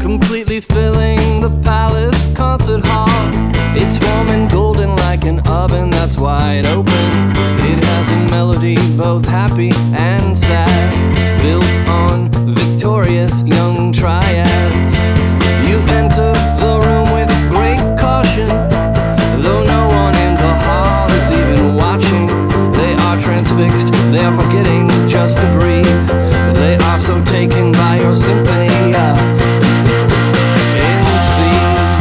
completely filling the palace concert hall. It's warm and golden like an oven that's wide open. It has a melody both happy and sad, built on victorious young triads. You enter the room with great caution, though no one in the hall is even watching. They are transfixed, they are forgetting just to breathe. They are so taken by your symphony in C.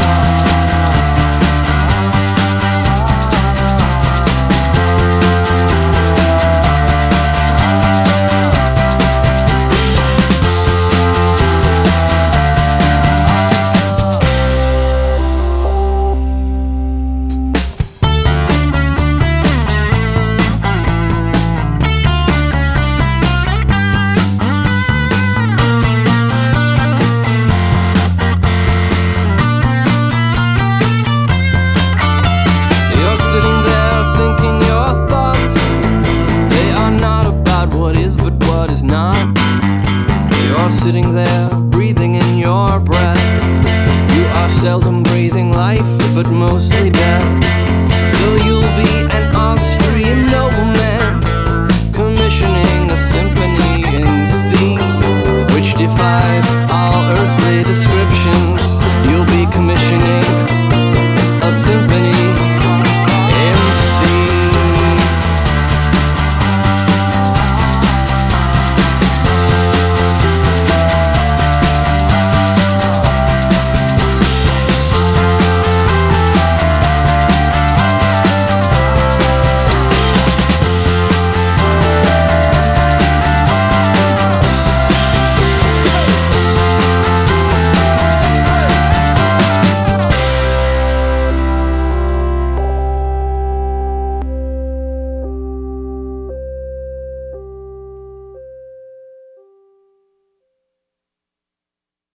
Sitting there, breathing in your breath. You are seldom breathing life, but mostly death.